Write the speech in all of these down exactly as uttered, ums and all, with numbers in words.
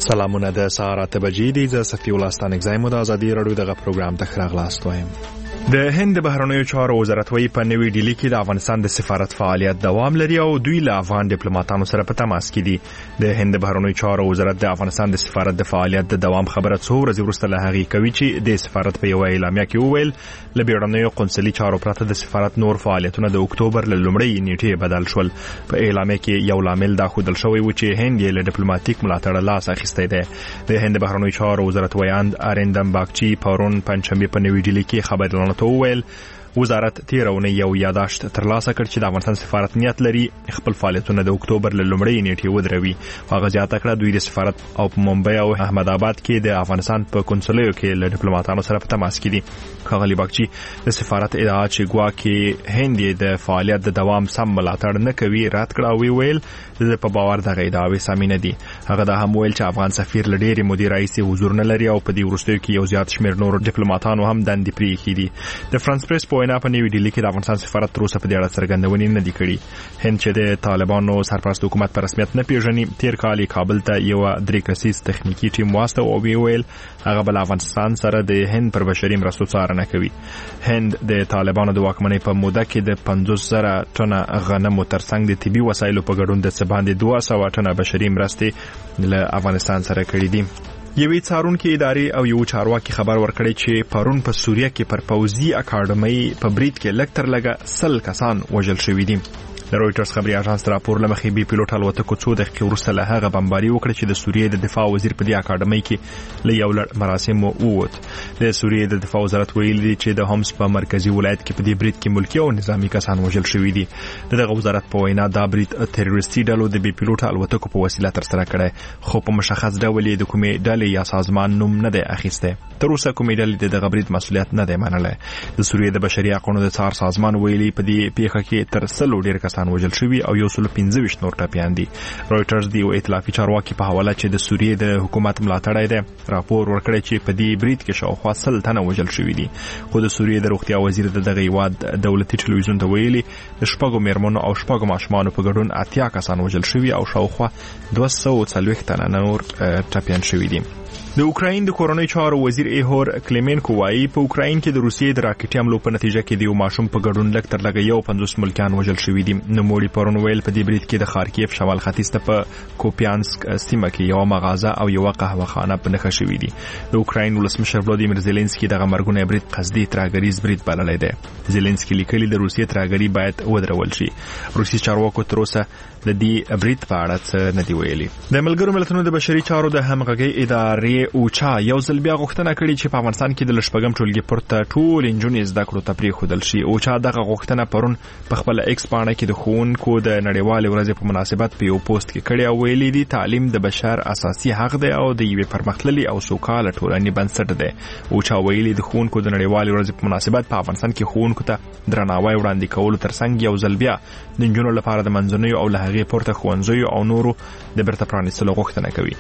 سلامونه د سهار اته بجې دي. زه صفي الله ستانکزی مو د ازادي راډیو دغه پروګرام ته ښه راغلاست وایم. د هند بهرنیو چارو وزارت وايي په نوې ډیلي کې د افغانستان د سفارت فعالیت دوام لري او دوی له افغان ډیپلوماټانو سره په تماس کې دي. د هند بهرنیو چارو وزارت د افغانستان د سفارت د فعالیت د دوام خبره څو ورځې وروسته له هغې کوي چې د سفارت په یوه اعلامیه کې وویل له بیړنیو قونسلي چارو پرته د سفارت نور فعالیتونه د اکتوبر له لومړۍ نیټې بدل شول. په اعلامیه کې یو لامل دا ښودل شوی و چې هند یې له ډیپلوماټیک ملاتړه لاس اخیستی دی. د هند بهرنیو چارو وزارت ویاند آریندم باګچي پرون پنجشنبه په نوې ډیلي کې خبريالانو ته وویل وزارت تیر اونۍ یو یاداشت ترلاسه کړ چې د افغانستان سفارت نیت لري خپل فعالیتونه د اکتوبر له لومړۍ نیټې ودروي. هغه زیاته کړه دوی د سفارت او په ممبئی او احمد آباد کې د افغانستان په کنسولیو کې له ډیپلوماټانو سره په تماس کې دي. ښاغلي باګچي د سفارت ادعا چې ګواکې هند د فعالیت د دوام سم ملاتړ نه کوي رد کړه او ویل د په باور دغه ادعاوې سمې نه دي. هغه دا هم ویل چې افغان سفیر له ډېرې مودې راهیسې حضور نه لري او په دې وروستیو کې یو زیات شمېر نور ډیپلوماټانو هم دندې پرېښي دي. د فرانس پریس په وینا په نوې ډیلي کې د افغانستان سفارت تر اوسه په دې اړه څرګندونې نه دي کړي. هند چې د طالبانو سرپرست حکومت په رسمیت نه پیژني تیر کال کابل ته یو درې کسیز تخنیکی ټیم واستو او ویل هغه بل افغانستان سره د هند پر بشري مرستو څارنه کوي. هند د طالبانو د واکمنۍ په موده کې د پنځوس زره ټنه غنمو ترڅنګ د طبي وسایلو په ګډون د څه باندې دوه سوه ټنه بشري مرستې له افغانستان سره کړي دي. یوې څارونکې ادارې او یو چارواکي خبر ورکړی چې پرون په سوریه کې پر پوځي اکاډمۍ په برید کې لږ تر لږه سل کسان وژل شوي دي. د رويټرز خبري اژانس راپور لمخې بي پیلوټ الوتکو څو دقیقې وروسته له هغه بمباري وکړه چې د سوریې د دفاع وزیر په دې اکاډمۍ کې له یو لړ مراسمو ووت. د سوریې د دفاع وزارت ویلي دي چې د هومس په مرکزی ولایت کې په دې برید کې ملکی او نظامی کسان وژل شوي دي. دغه وزارت په وینا دا برید تروریستي ډلو د بي پیلوټ الوتکو په وسیله ترسره کړی خو په مشخص ډول د کومې ډلې یا سازمان نوم نه دی اخیستی. تر اوسه کومې ډلې د دغه برید مسؤلیت نه دی منلی. د سوریې د بشري حقوقو د څار سازمان ویلي په دې پیښه کې تر سلو ډیر کسان وژل شوي او یو سل پنځه ویشت نور ټپیان دي. رويټرز د یو ائتلافي چارواکي په حواله چې د سوریې د حکومت ملاتړی دی راپور ورکړی چې په دې برید کې شاوخوا سل تنه وژل شوي دي. خو د سوریې د روغتیا وزیر د دغه هیواد دولتي ټلویزیون ته ویلي د شپږو میرمنو او شپږو ماشومانو په ګډون اتیا کسان وژل شوي او شاوخوا دوه سوه څلوېښت تنه نور ټپیان شوي دي. د اوکراین د کورنۍ چارو وزیر ایهور کلیمنکو وایي په اوکراین کې د روسیې د راکټي حملو په نتیجه کې د یو ماشوم په ګډون لږ تر لږه یو پنځوس ملکیان وژل شوي دي. نوموړي پرون ویل په دې برید کې د خارکیف شمال ختیځ ته په کوپیانسک سیمه کې یو مغازه او یو قهوه خانه په نښه شوي دي. د اوکراین ولسمشر ولادیمیر زيلنسکي دغه مرګونه برید قصدي ترهګریز برید بللی دی. زيلنسکي لیکلي د روسیې ترهګري باید ودرول شي. روسي چارواکو تر اوسه د دې برید په اړه څه نه دی ویلي. د ملګرو ملتونو د بشري چارو د همغږۍ ادارې اوچا یو ځل بیا غوښتنه کړې چې په افغانستان کې د لشپږم ټولګي پورته ټول نجونې زده کړو ته پرېښودل شي. اوچا دغه غوښتنه پرون په خپل ایکس پاڼه کې د ښوونکو د نړیوالې ورځې په مناسبت په یو پوسټ کې کړی او ویلي دي تعلیم د بشر اساسي حق دی او د یوې پرمختللې او سوکاله ټولنې بنسټ دی. اوچا ویلي د ښوونکو د نړیوالې ورځې په مناسبت په افغانستان کې ښوونکو ته درناوی وړاندې کولو ترڅنګ یو ځل بیا د نجونو لپاره د منځنیو او له هغې پورته ښوونځیو او نورو د بیرته پرانیستلو غوښتنه کوي.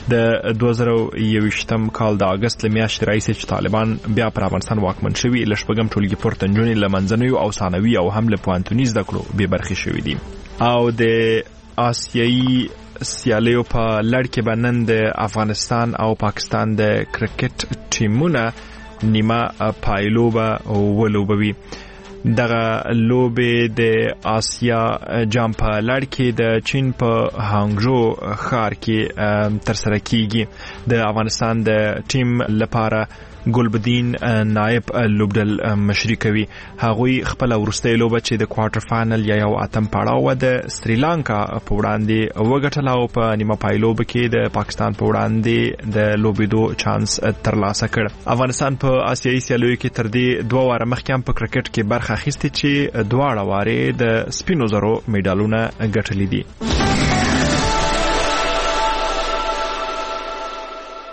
د دوه زره یوویشتم کال د اگست له میاشتې راهیسې چې طالبان بیا پر افغانستان واکمن شوي له شپږم ټولګي پورته نجونې له منځنیو او ثانوي او هم له پوهنتوني زده کړو بې برخې شوي دي. او د آسیایي سیالیو په لړ کې به نن د افغانستان او پاکستان د کرکټ ټیمونه نیمه پایلوبه ولوبوي. دغه لوبې د آسیا جام په لړ کې د چین په هانګژو ښار کې ترسره کیږي. د افغانستان د ټیم لپاره ګلبدین نائب لوبډل مشري کوي. هغوی خپل وروستۍ لوبه چې د کوارټر فائنل یا یو اتم پړاو د سریلانکا په وړاندې وګټله او په نیمه پای لوبه کې د پاکستان په وړاندې د لوبېدو چانس ترلاسه کړ. افغانستان په آسیایي سیالیو کې تر دې دوه واره مخکې هم په کرکټ کې برخه اخیستې چې دواړه وارې د سپینو زرو میډالونه ګټلي دي.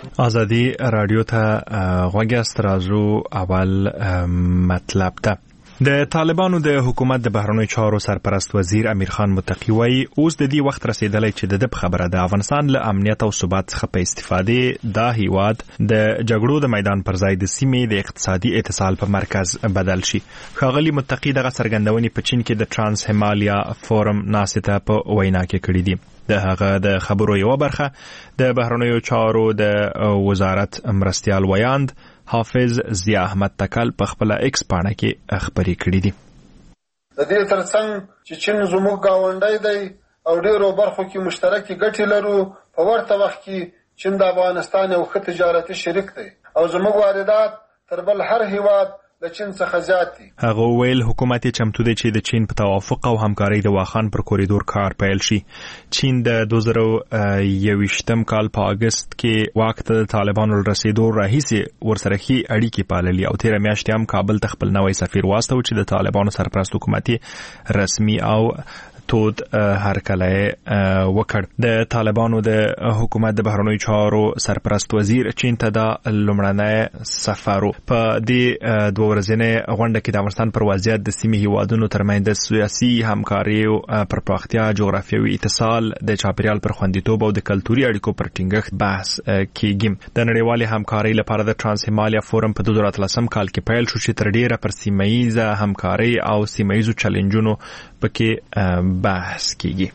ازادي رادیو ته غوږ است. راځو اول مطلب ته. د طالبانو د حکومت د بهرنیو چارو سرپرست وزیر امیر خان متقی وایي اوس د دې وخت رسیدلی چې د خبره د افغانستان له امنیت او ثبات څخه په استفادې دا هیواد د جګړو د میدان پر ځای د سیمې د اقتصادي اتصال په مرکز بدل شي. ښاغلي متقی دغه څرګندونې په چین کې د ترانس هیمالیا فورم ناسته په وینا کې کړې دي. د هغه د خبرو یو برخه د بهرنیو چارو د وزارت مرستیال ویاند حافظ ضیا احمد تکل په خپل ایکس پاڼه کې خبرې کړې دي. د دې ترڅنګ چې چین زموږ گاونډی دی او ډیرو برخو کې مشترکې ګټې لرو، په ورته وخت کې چین د افغانستان یو ښه تجارتي شریک دی او زموږ واردات تر بل هر هیواد د چین څخه زیات دي. هغه ویل حکومت چمتو دی چې د چین په توافق او همکارۍ د واخان پر کوریدور کار پیل شي. چین د دوه زره یوویشتم کال په اگست کې واک ته د طالبانو رسیدو راهیسې ورسره ښې اړیکې پاللې او تېره میاشت هم کابل ته خپل نوی سفیر واستو چې د طالبانو سرپرست حکومتي رسمي او تود هرکلی وکړ. د طالبانو د حکومت د بهرنیو چارو سرپرست وزیر چین ته د لومړنی سفر په دې دوه ورځنۍ غونډه کې د افغانستان پر وضعیت د سیمې هیوادونو ترمنځ د سیاسي همکارۍ پر پراختیا، جغرافیوي اتصال، د چاپیریال پر خوندیتوب او د کلتوري اړیکو پر ټینګښت بحث کیږي. د نړیوالې همکارۍ لپاره د ترانس هیمالیا فورم په دوه زره اتلسم کال کې پیل شو چې تر ډیره پر سیمه ییزه همکارۍ او سیمه ییزو چیلنجونو پکې بحث کیږي.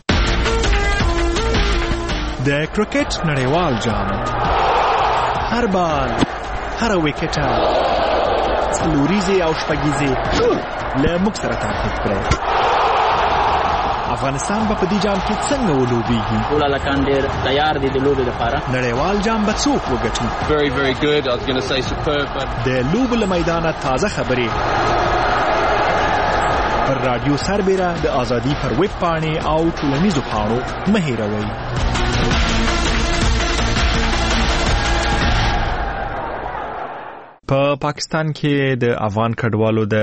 د کرکټ نړیوال جام هر بال هر وکټه څلوریزه او شپږیزه له موږ سره تعقیب کړئ. افغانستان په دې جام کې څنګه ولوبېږي؟ ټول لکان ډېر تیار دي د لوبې لپاره. نړیوال جام به څوک وګټي؟ Very very good. I was going to say superb. But... د لوبو له میدانه تازه خبرې پر رادیو سربیره د ازادي پر ویب پاڼې او ټولنیزو پاڼو مه هېروئ. په پا پاکستان کې د افغان کډوالو د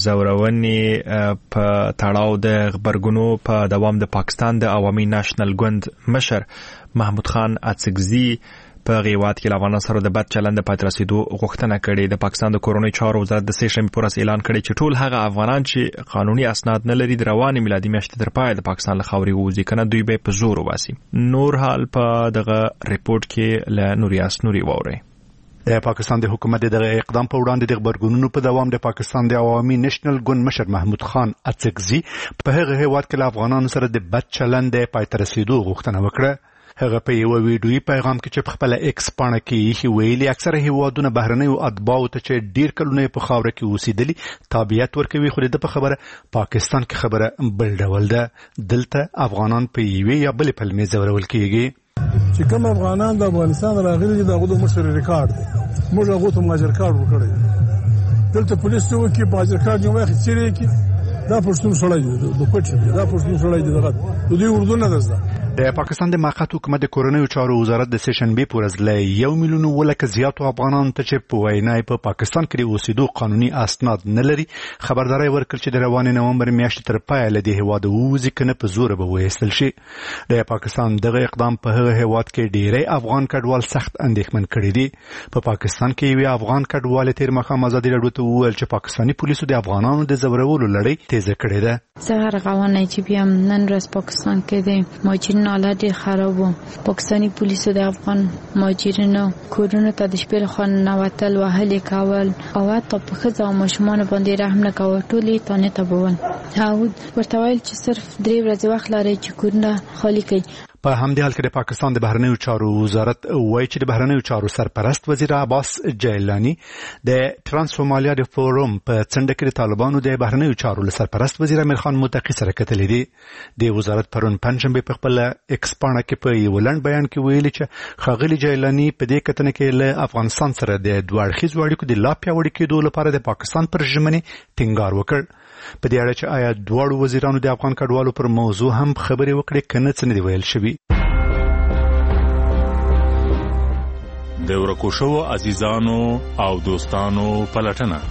زورونې په تړاو د خبرګونو په دوام د پاکستان د عوامي نېشنل ګوند مشر محمود خان اڅکزي په غیوات کې افغانانو سره د بد چلند پاتې رسیدو غوښتنه کړې. د پاکستان د کورونی چارو وزارت د سه شنبې پر ورځ اعلان کړی چې ټول هغه افغانان چې قانوني اسناد نه لري د روانې میلادي میاشتې تر پای د پاکستان له خاورې ووځي کنه دوی به په زور وباسي. نور حال په دغه ریپورت کې له نوریاس نوري ووري. د پاکستان د حکومت دغه اقدام په وړاندې د خبرګونونو په دوام د پاکستان د عوامي نېشنل ګوند مشر محمود خان اڅکزي په هغه هیواد کې له افغانانو سره د بد چلند پای ته رسیدو غوښتنه وکړه. هغه په یو ویډیویي پیغام کې چې په خپل ایکس پاڼه کې یې ویلي اکثره هیوادونه بهرنیو اتباعو ته چې ډیر کلونه په خاوره کې اوسېدلي تابعیت ورکوي، خو د په خبره پاکستان کې خبره بل ډول ده. دلته افغانان په یوې یا بلې پلمې ځورول کېږي. چې کوم افغانان د افغانستان راغلي دي دغه د مشر ریکارډ دی، موږ هغه ته ماجر کارت ورکړی. دلته پولیس ته وکي ماجر کارت یو وخت چیرې کی دا پښتون سړی دی، د پټ دی، دا پښتون سړی دی، دغه د دې اردو نه ده. د پاکستان د موقت حکومت د کورنیو چارو وزارت د سه شنبې پر ورځ له یو میلیون ولکه زیاتو افغانانو ته چې په وینا په پاکستان کې اوسېدو قانوني اسناد نه لري خبرداري ورکړ چې د روانې نومبر میاشتې تر پایه له دې هیواد ووځي کنه په زور به وایستل شي. د پاکستان دغه اقدام په هغه هیواد کې ډېری افغان کډوال سخت اندېښمن کړي دي. په پاکستان کې یو افغان کډوال تیر مخه ازادي راډیو ته وویل چې پاکستاني پولیسو د افغانانو د زورولو لړۍ تیزه کړې ده. زه غواړم چې بیا نن ورځ پاکستان کې د مهاجرینو حالت خراب و. پاکستانی پولیسو د افغان مهاجرینو کورونو ته د شپې لخوا ننوتل، وهلې کول او حتی په ښځو او ماشومانو باندې رحم نه کول، ټولې تانې تبول او ورته ویل چې صرف درې ورځې وخت لري چې کورونه خالی کړي. په همدې حال کې د پاکستان د بهرنیو چارو وزارت وایي چې د بهرنیو چارو سرپرست وزیر عباس جیلانی د ترانس هیمالیا د فورم په څنډه کې د طالبانو د بهرنیو چارو سرپرست وزیر امیر خان متقی سره کتلې دي. د وزارت پرون پنځشنبه په خپل ایکس پاڼه کې په یو لنډ بیان کې ویلي چې ښاغلي جیلانی په دې کتنه کې له افغانستان سره د دوه اړخیزو اړیکو د لا پیاوړي کېدو لپاره د پاکستان پر ژمنې ټینګار وکړ. په دې اړه چې آیا دواړو وزیرانو د افغان کډوالو پر موضوع هم خبرې وکړې کنه څه نه دی ویل شوی. د ورکو شوو عزیزانو او دوستانو پلټنه.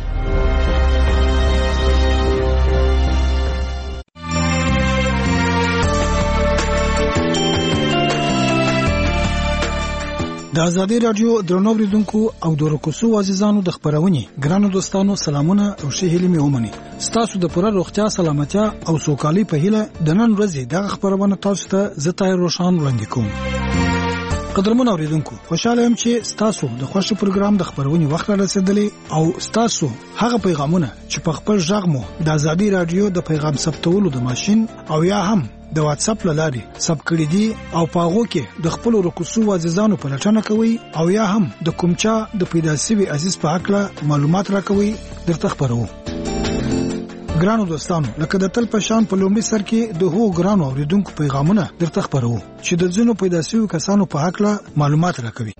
د ازادي رادیو درنو اوریدونکو او د رکوسو عزیزانو د خبرونې ګرانو دوستانو سلامونه او ښه هیلې مې ومني. ستاسو د پوره روغتیا سلامتیا او سوکالي په هیله د نن ورځې دغه خبرونه تاسو ته زه طاهر روشان وړاندې کوم. قدرمن اوریدونکو خوشاله يم چې ستاسو د خوښ پروګرام د خبرونې وخت را رسیدلی او ستاسو هغه پیغامونه چې په خپل ژغ مو د ازادي رادیو د پیغام ثبتولو د ماشين او یا هم د واتس اپ لاري سب کړی دي او پاغو کې د خپل رکوسو عزیزانو په لټنه کوي او یا هم د کومچا د پیدا سوي عزیز په حق له معلومات راکوي درته خبرو. ګرانو دوستانو لکه د تل په شان په لومړي سر کې د هو ګرانو اوریدونکو پیغامونه درته خبرو چې د ځینو پیدا سوي کسانو په حق له معلومات راکوي.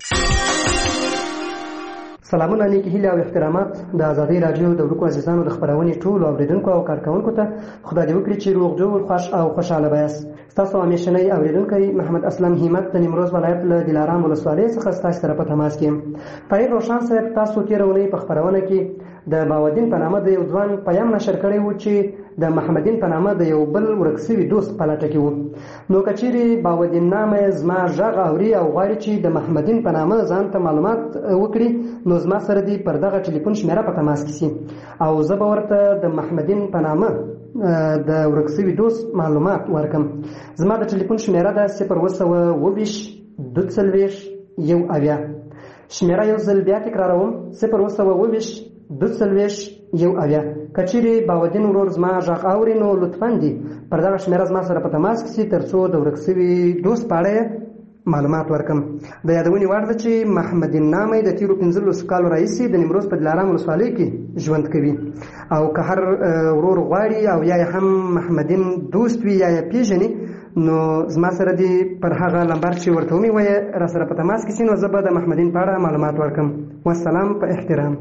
سلامونه نیکی هیله او احترامات د ازادي رادیو د ورکو عزیزانو د خبرونې ټول اوریدونکو او کارکونکو ته خدای دې وکړي چې روغ جوړ خوش او خوشاله بایاست. تاسو همیشنی اوریدونکو محمد اسلم همت د نیمروز ولایت له دلارام ولسوالۍ څخه ستاسو سره په تماس کې. طاهر روشان صاحب تاسو تیرونی په خبرونه کې د باودین په نامه د یو ځوان پیغام نشر کړی و چې د محمدین په نامه د یو بل ورکسوي دوست په لټه کې و. نو کچيري باودین نامه زما ژغ اوري او غواړي چې د محمدین په نامه ځان ته معلومات وکړي نو زما سره دی پر دغه ټلیفون شمیره په تماس کې سي او زه به ورته د محمدین په نامه د ورکسوي دوست معلومات ورکم. زما د ټلیفون شمیره ده صفر وسوه اوویش دوه څلوېښت یو اویا. شمیره یو ځل بیا تکراروم صفر وسوه اوویش دوه څلوېښت یو اویا. کچيري باودین ورور زما ژغ اوري نو لطفاً دی پر دغه شمیره زما سره په تماس کې سي ترڅو د ورکسوي دوست په اړه معلومات ورکم. د یادونې وړ ده چې محمدین نامه د تیرو پنځلسو کالو راهیسې د نیمروز په دلارام ولسوالۍ کې ژوند کوي او که هر ورور غواړي او یا هم محمدین دوست وي یا یې پیژني نو زما سره دی پر هغه نمبر چې ورته ومې وایي را سره په تماس کې سي نو زه به د محمدین په اړه معلومات ورکم. والسلام په احترام.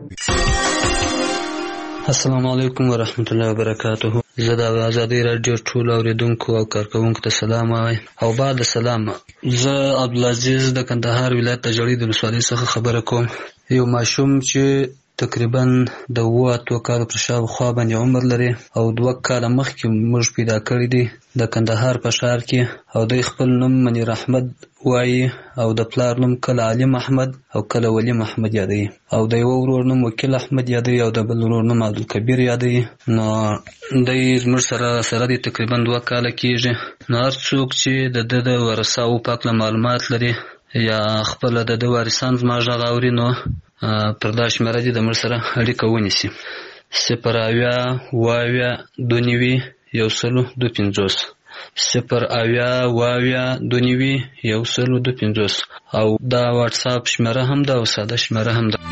السلام علیکم ورحمت الله وبرکاته. زه د ازادي رادیو ټول اوریدونکو او کارکونکو ته سلام وایم او بعد سلام. زه عبدالعزیز د کندهار ولایت د جړی د ولسوالۍ څخه خبره کوم. یو ماشوم چې تقریبا د اوه اتو کالو پر شاوخوا باندې عمر لري او دوه کاله مخکې موږ پیدا کړی دی د کندهار په ښار کې او د خپل نوم منیر احمد وایي او د پلار نوم کله علیم احمد او کله ولی محمد یادوي او د یو ورور نوم وکیل احمد یادوي او د بل ورور نوم عبدالکبیر یادوي. نو دی زموږ سره سره دی تقریبا دوه کاله کېږي. نو هر څوک چې د ده د ورثاو په هکله معلومات لري یا خپله د ده وارثان زما غږ اوري نو پر دا شمېره دې د موږ سره اړیکه ونیسي. صفر اویا اوه اویا دوه نوي یو سلو دوه پنځوس صفر اویا اوه اویا دوه نوي یو سلو دوه پنځوس او دا واتس اپ شمېره هم ده او ساده شمېره هم ده.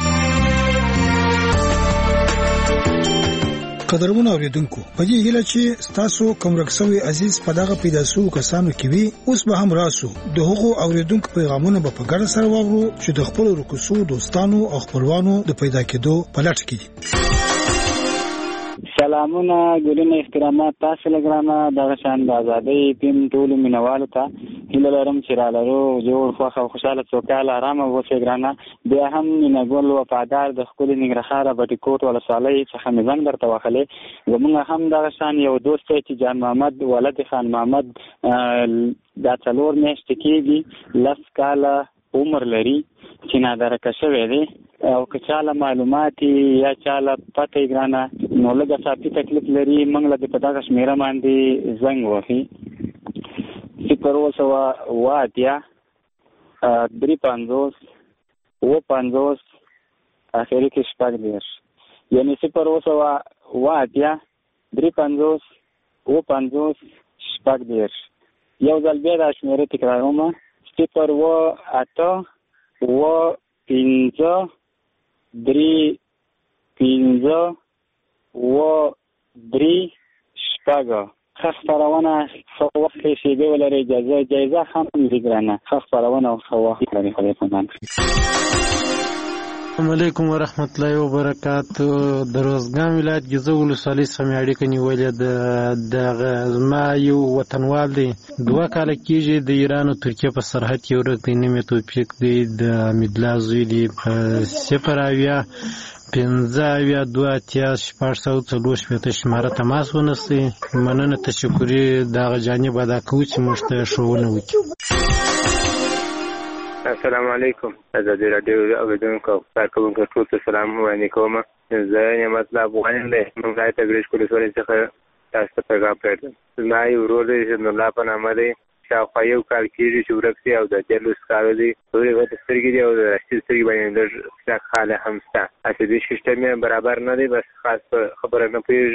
قدرمن اوریدونکو په دې هیله چې تاسو کوم رکسوي عزیز په دغه پیدا سو کسانو کې وي اوس به هم راسو د هغو اوریدونکو پیغامونه به په ګډه سره واورو چې د خپل رکسو دوستانو او خپلوانو د پیدا کېدو په لټه کې دي. سلامونه ګلونه احترامات تاسو لګرانه دغه شان د ازادۍ ټیم ټولو مینوالو ته هیله لرم چې را لرو جوړ خوښ او خوشحاله سوکاله ارامه اوسئ ګرانه. بیا هم مینهګل وفادار د ښکلې ننګرهار بټي کوټ ولسوالۍ څخه مې زنګ درته وهلی. زمونږ هم دغه شان یو دوست دی چې جان محمد ولد خان محمد دا څلور میاشتې کېږي لس کاله عمر لري چې نادرکه شوی دی او که چاله معلومات یا چاله پته یې ګرانه نو لږه صافي تکلیف لري موږ له دې په دغه شمېره باندې زنګ وهي صفر اووه سوه اوه اتیا درې پنځوس اووه پنځوس اخري کې شپږ دېرش یعنې صفر اووه سوه اوه اتیا درې پنځوس اووه پنځوس شپږ دېرش. یو ځل بیا دا شمېره تکراروم صفر اووه اته اووه پنځه درې پنځه اووه درې شپږ. ښه خپرونه ښه وخت کې شیبې ولرئ اجازه جایزه هم لري ګرانه. ښه خپرونه او ښه وخت لري. خدای پامان. السلام علیکم ورحمت الله وبرکاتو. د روزګان ولایت ګیزه ولسوالۍ څخه مې اړیکه نیولې ده. دغه زما یو وطنوال دی دوه کاله کېږي د ایران او ترکیې په سرحد کې ورک دی. نوم یې توفیق دی د حمیدالله زوی دی. په صفر اویا پنځه اویا دوه اتیا شپږ سوه څلور شپېته شماره تماس ونیسئ. مننه تشکري د هغه جانب ادا کوو چې موږ ته ښوونه وکړي. السلام علیکم. ازادي رادیو د اوریدونکو او کارکوونکو ټول ته سلام وړاندې کوم. زه نعمت الله افغان یم. موږ راځي تګریش ولسوالۍ څخه تاسو ته پیغام کړم. زما یو ورور دی چې نور الله په نامه دی. شاوخوا یو کال کېږي چې ورک دی او د دیارلس کاله دی. تورې غټې سترګې دي او د راشدې سترګې باندې لږ کلک خاله هم شته. عصبي سیستم یې برابر نه دی. بس خاص خبره نه پوهېږي.